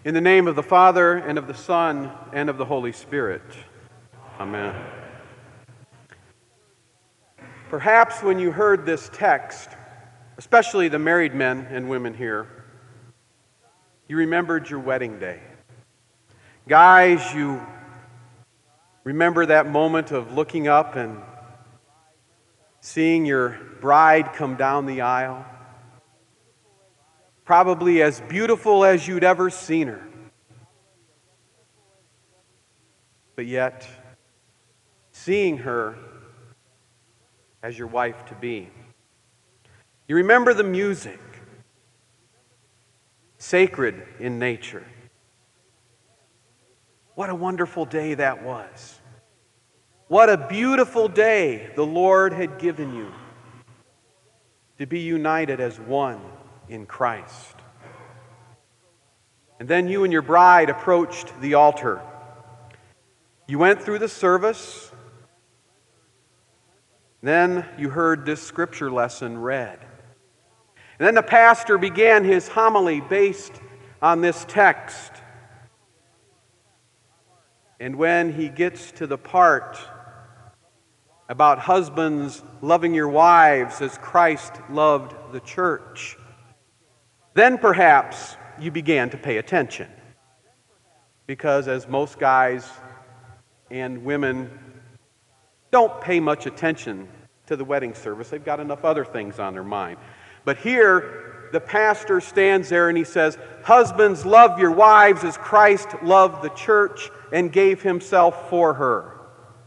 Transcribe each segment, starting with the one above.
In the name of the Father, and of the Son, and of the Holy Spirit. Amen. Perhaps when you heard this text, especially the married men and women here, you remembered your wedding day. Guys, you remember that moment of looking up and seeing your bride come down the aisle, probably as beautiful as you'd ever seen her. But yet, seeing her as your wife-to-be. You remember the music, sacred in nature. What a wonderful day that was. What a beautiful day the Lord had given you to be united as one in Christ. And then you and your bride approached the altar. You went through the service. Then you heard this scripture lesson read. And then the pastor began his homily based on this text. And when he gets to the part about husbands loving your wives as Christ loved the church, then perhaps you began to pay attention. Because as most guys and women don't pay much attention to the wedding service. They've got enough other things on their mind. But here, the pastor stands there and he says, "Husbands, love your wives as Christ loved the church and gave himself for her."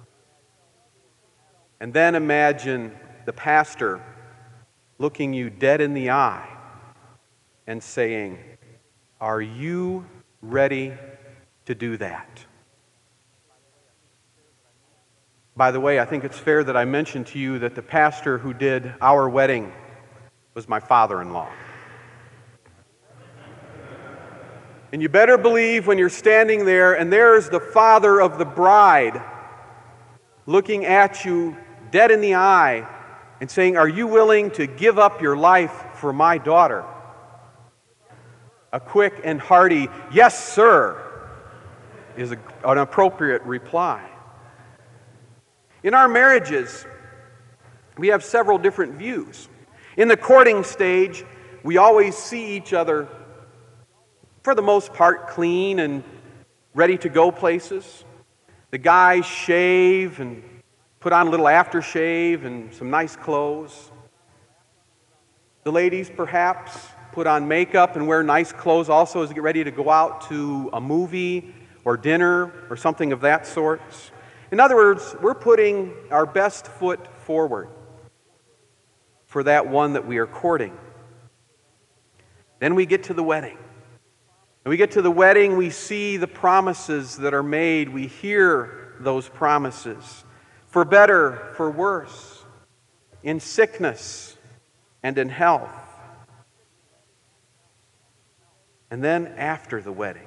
And then imagine the pastor looking you dead in the eye and saying, "Are you ready to do that?" By the way, I think it's fair that I mention to you that the pastor who did our wedding was my father-in-law. And you better believe when you're standing there and there's the father of the bride looking at you dead in the eye and saying, "Are you willing to give up your life for my daughter?" A quick and hearty, "Yes, sir," is an appropriate reply. In our marriages, we have several different views. In the courting stage, we always see each other, for the most part, clean and ready to go places. The guys shave and put on a little aftershave and some nice clothes. The ladies, perhaps, put on makeup and wear nice clothes also as they get ready to go out to a movie or dinner or something of that sort. In other words, we're putting our best foot forward for that one that we are courting. Then we get to the wedding. When we get to the wedding, we see the promises that are made. We hear those promises. For better, for worse, in sickness and in health. And then after the wedding.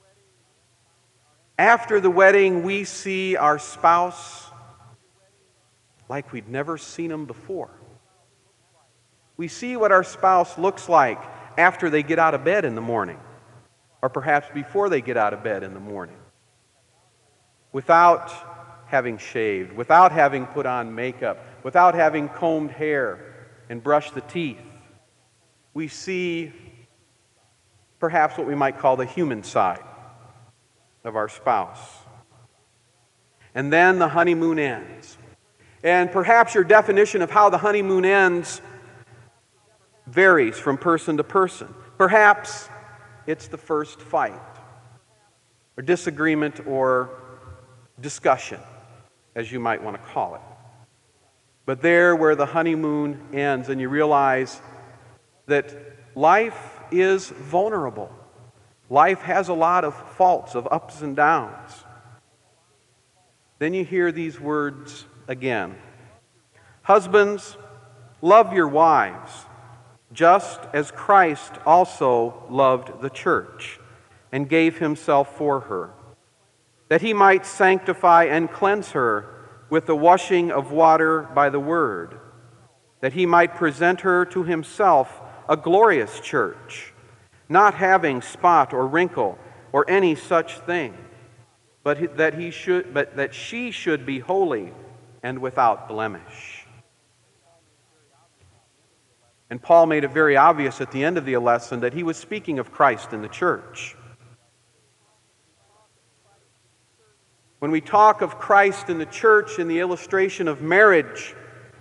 After the wedding, we see our spouse like we'd never seen him before. We see what our spouse looks like after they get out of bed in the morning, or perhaps before they get out of bed in the morning, without having shaved, without having put on makeup, without having combed hair and brushed the teeth. We see perhaps what we might call the human side of our spouse. And then the honeymoon ends. And perhaps your definition of how the honeymoon ends varies from person to person. Perhaps it's the first fight, or disagreement, or discussion, as you might want to call it. But there where the honeymoon ends and you realize that life is vulnerable. Life has a lot of faults, of ups and downs. Then you hear these words again. "Husbands, love your wives, just as Christ also loved the church and gave himself for her, that he might sanctify and cleanse her with the washing of water by the word, that he might present her to himself a glorious church, not having spot or wrinkle, or any such thing, but that she should be holy and without blemish. And Paul made it very obvious at the end of the lesson that he was speaking of Christ in the church. When we talk of Christ in the church in the illustration of marriage,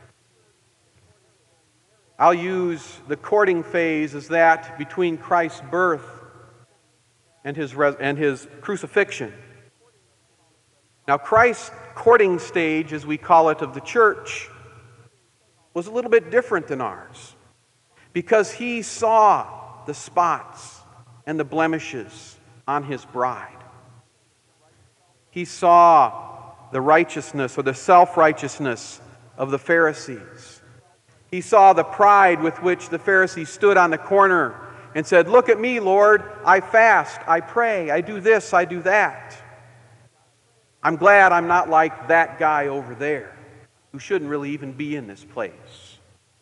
I'll use the courting phase as that between Christ's birth and his crucifixion. Now, Christ's courting stage, as we call it, of the church, was a little bit different than ours, because he saw the spots and the blemishes on his bride. He saw the righteousness or the self-righteousness of the Pharisees. He saw the pride with which the Pharisees stood on the corner and said, "Look at me, Lord, I fast, I pray, I do this, I do that. I'm glad I'm not like that guy over there who shouldn't really even be in this place."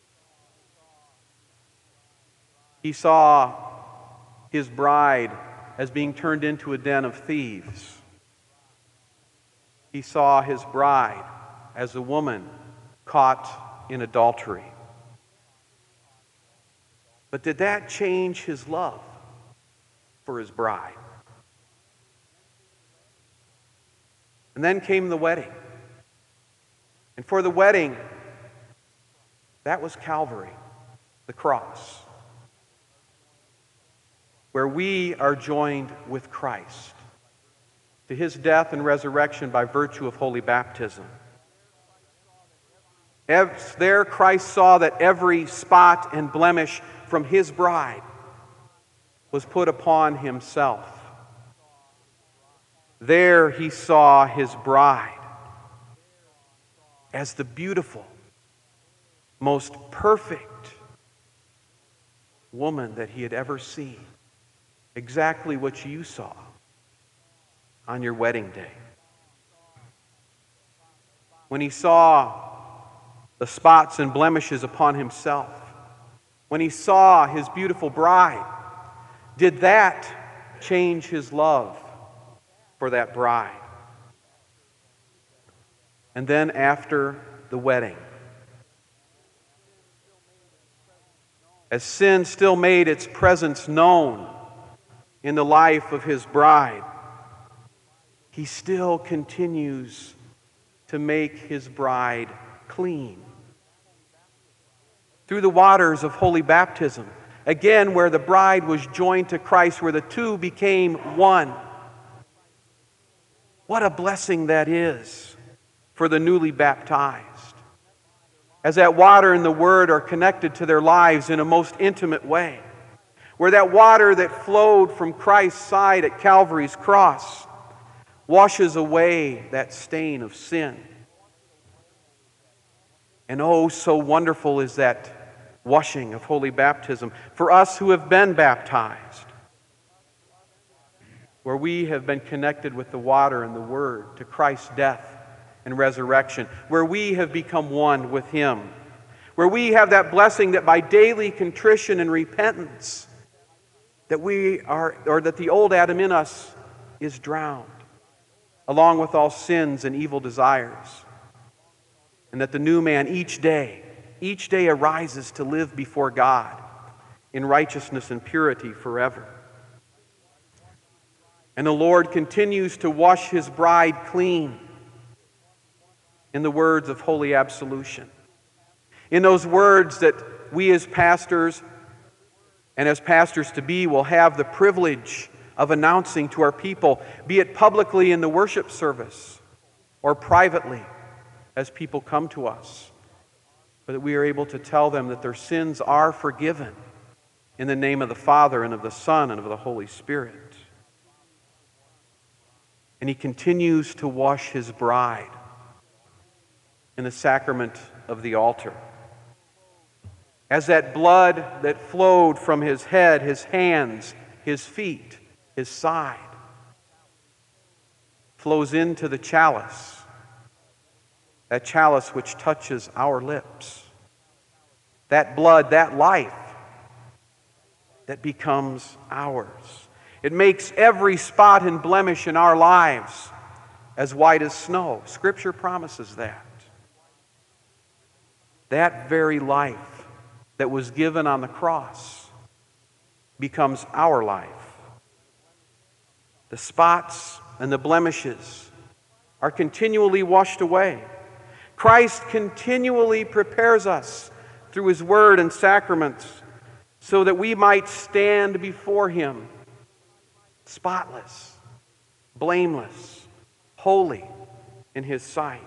He saw his bride as being turned into a den of thieves. He saw his bride as a woman caught in adultery. But did that change his love for his bride? And then came the wedding. And for the wedding, that was Calvary, the cross, where we are joined with Christ to his death and resurrection by virtue of holy baptism. There Christ saw that every spot and blemish from his bride was put upon himself. There he saw his bride as the beautiful, most perfect woman that he had ever seen. Exactly what you saw on your wedding day. When he saw the spots and blemishes upon himself, when he saw his beautiful bride, did that change his love for that bride? And then after the wedding, as sin still made its presence known in the life of his bride, he still continues to make his bride clean. Through the waters of holy baptism, again where the bride was joined to Christ, where the two became one. What a blessing that is for the newly baptized, as that water and the Word are connected to their lives in a most intimate way, where that water that flowed from Christ's side at Calvary's cross washes away that stain of sin. And oh, so wonderful is that washing of holy baptism for us who have been baptized, where we have been connected with the water and the Word to Christ's death and resurrection, where we have become one with him, where we have that blessing that by daily contrition and repentance that that the old Adam in us is drowned, along with all sins and evil desires, and that the new man each day arises to live before God in righteousness and purity forever. And the Lord continues to wash his bride clean in the words of holy absolution, in those words that we as pastors and as pastors to be will have the privilege of announcing to our people, be it publicly in the worship service or privately as people come to us, but that we are able to tell them that their sins are forgiven in the name of the Father and of the Son and of the Holy Spirit. And he continues to wash his bride in the sacrament of the altar, as that blood that flowed from his head, his hands, his feet, his side, flows into the chalice, that chalice which touches our lips, that blood, that life that becomes ours. It makes every spot and blemish in our lives as white as snow. Scripture promises that. That very life that was given on the cross becomes our life. The spots and the blemishes are continually washed away. Christ continually prepares us through His Word and sacraments so that we might stand before Him spotless, blameless, holy in His sight.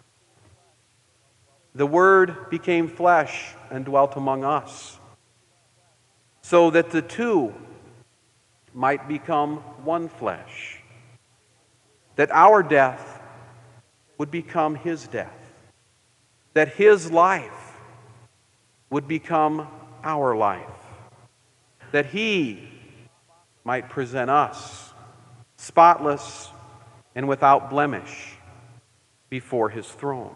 The Word became flesh and dwelt among us, so that the two might become one flesh, that our death would become His death, that His life would become our life, that He might present us spotless and without blemish before His throne.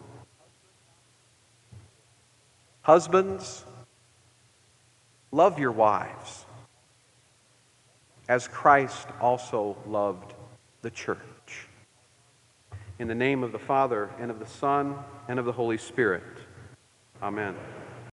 Husbands, love your wives as Christ also loved the church. In the name of the Father, and of the Son, and of the Holy Spirit. Amen.